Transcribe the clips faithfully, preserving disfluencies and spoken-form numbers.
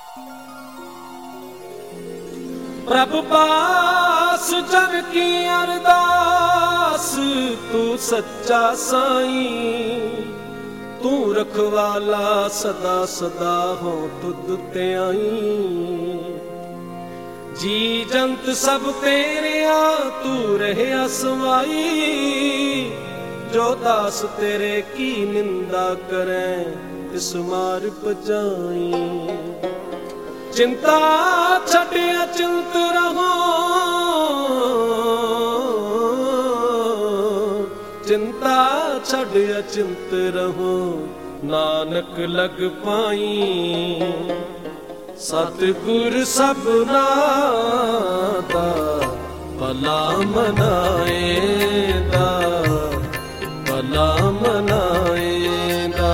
प्रभ पास जन की अरदास, तू सच्चा साईं, तू रखवाला सदा सदा हो तुद ते आई। जी जंत सब तेरिया तू रहे असवाई, जो दास तेरे की निंदा करें इस मार पजाई। चिंता छड़े अचिंत रहो, चिंता छड़ अचिंत रहो, नानक लग पाई। सतगुर सबना दा भला मनाएदा, भला मनाएदा।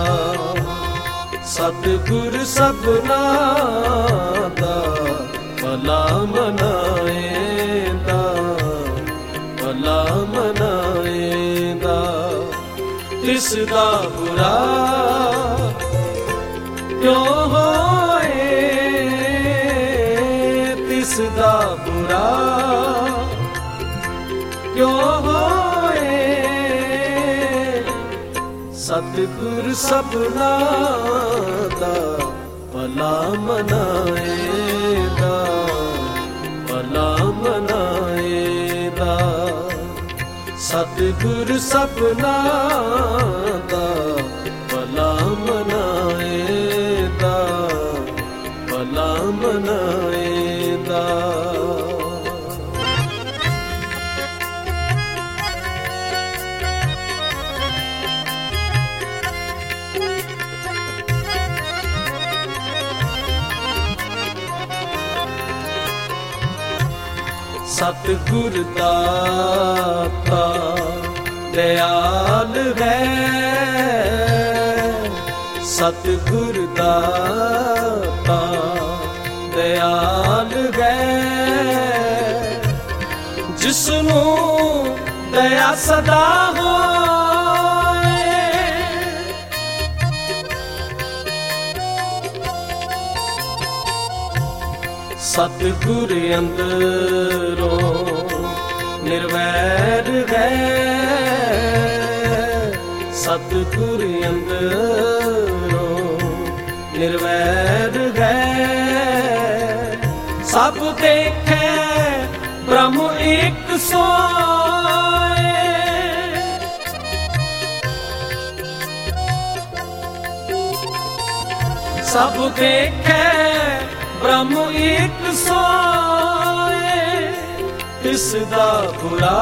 सतगुर सबना दा भला मनाएदा, भला मनाएदा। तिस दा बुरा क्यों होए, तिस दा बुरा क्यों होए। सतगुर सबना दा भला मनाएदा, भला मनाएदा। सतगुर सबना दा भला मनाएदा, भला मनाएदा। सतगुर दाता दयाल है, सतगुर दाता दयाल है। जिसनू दया सदा होए, सतगुर अंदरों निर्वैर है, सतगुर अंदरों निर्वैर है। सब देखे ब्रह्म एक सोए, सब देखे ब्रह्म एक सोए। तिस दा बुरा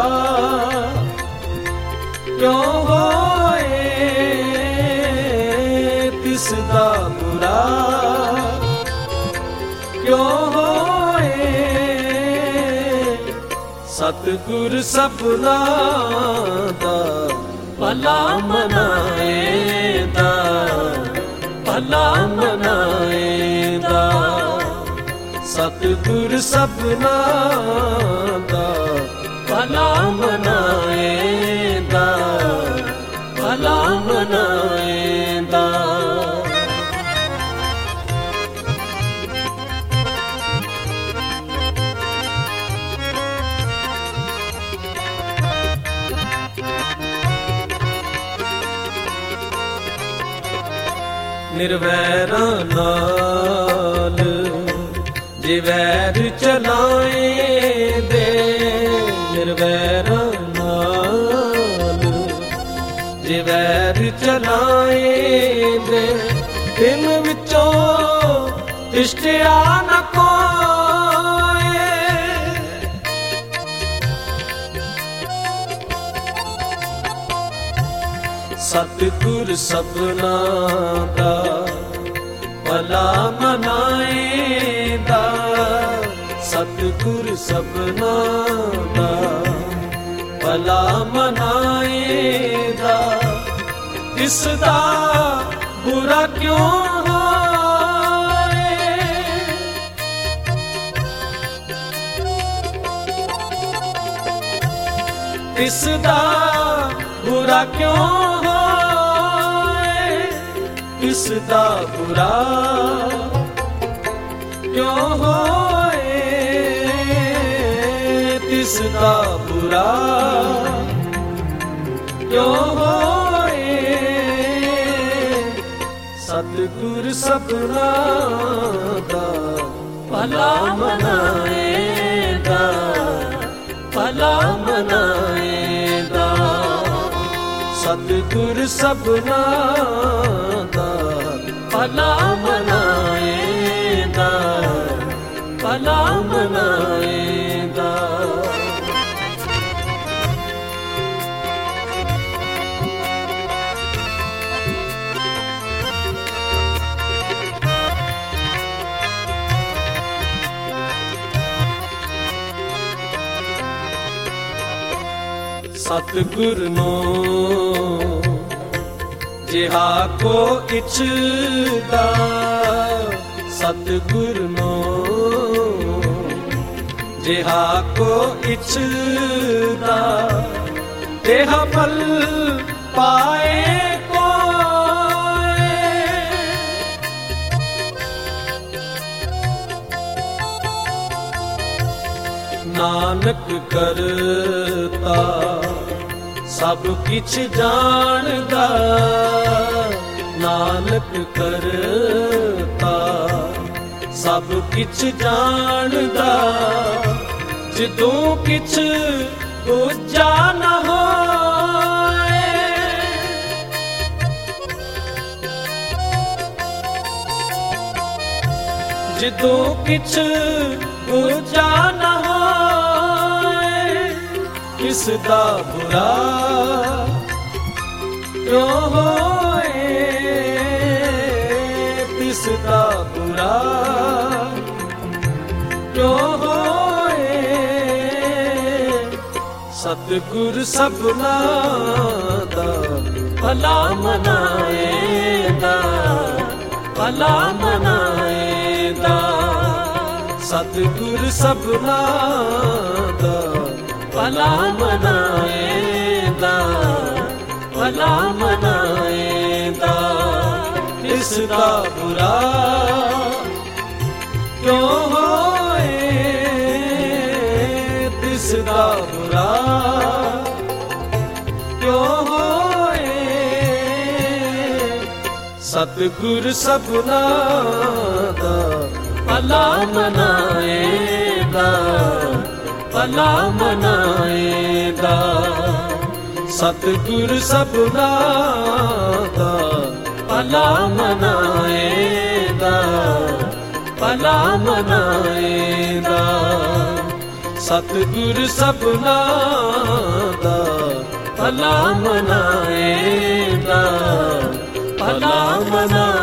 क्यों होए, तिस दा बुरा क्यों होए। सतगुर सबना दा भला मनाएदा, भला मनाएदा। सतगुर सबना दा भला मनाएदा, भला मनाएदा। निर्वैरा नाल जे वैर चलाए दे, निर्वैरा नाल जे वैर चलाए दे। दिन विचों तिष्ठिया न कोए, सतगुर सबना दा भला मनाएदा, सतगुर सबना दा भला मनाएदा। इसदा बुरा क्यों होए, इसदा बुरा क्यों होए, इसदा बुरा ਤਿਸ ਦਾ ਬੁਰਾ ਕਿਉਂ ਹੋਏ। ਸਤਿਗੁਰ ਸਭਨਾ ਦਾ ਭਲਾ ਮਨਾਏਗਾ, ਭਲਾ ਮਨਾਏਗਾ। ਸਤਿਗੁਰ ਸਭਨਾ ਦਾ ਭਲਾ ਮਨਾਏਗਾ, ਭਲਾ ਮਨਾਏਗਾ। ਸਤਿਗੁਰ ਨੂੰ ਜਿਹਾ ਕੋ ਇਛਦਾ, ਸਤਿਗੁਰ ਨੂੰ ਜਿਹਾ ਕੋ ਇਛਦਾ, ਤੇਹਾ ਫਲ ਪਾਏ ਕੋਏ। ਨਾਨਕ ਕਰਤਾ ਸਭ ਕਿਛ ਜਾਣਦਾ, ਨਾਨਕ ਕਰਤਾ ਸਭ ਕਿਛ ਜਾਣਦਾ। ਜਦੋਂ ਕਿਛ ਦੂਜਾ ਨਾ ਹੋਏ, ਜਦੋਂ ਕਿਛ ਦੂਜਾ ਨਾ ਹੋਏ। ਕਿਸ ਦਾ ਬੁਰਾ ਕਿਉਂ ਹੋਏ, ਤਿਸ ਦਾ ਬੁਰਾ ਕਿਉਂ ਹੋਏ। ਸਤਿਗੁਰ ਸਭਨਾ ਦਾ ਭਲਾ ਮਨਾਏਗਾ, ਭਲਾ ਮਨਾਏਗਾ। ਸਤਿਗੁਰ ਸਭਨਾ ਦਾ ਭਲਾ ਮਨਾਏਗਾ, ਭਲਾ ਮਨਾਏਗਾ। ਇਸ ਦਾ ਬੁਰਾ ਕਿਉਂ ਹੋਏ, ਤਿਸ ਦਾ ਬੁਰਾ ਕਿਉਂ ਹੋਏ। ਸਤਿਗੁਰ ਸਭਨਾ ਦਾ ਭਲਾ ਮਨਾਏਗਾ, ਭਲਾ ਮਨਾਏਗਾ। ਸਤਿਗੁਰ ਸਭਨਾ ਦਾ ਭਲਾ ਮਨਾਏਗਾ, ਭਲਾ ਮਨਾਏਗਾ। ਸਤਿਗੁਰ ਸਭਨਾ ਦਾ ਭਲਾ ਮਨਾਏਗਾ, ਭਲਾ ਮਨਾਏਗਾ।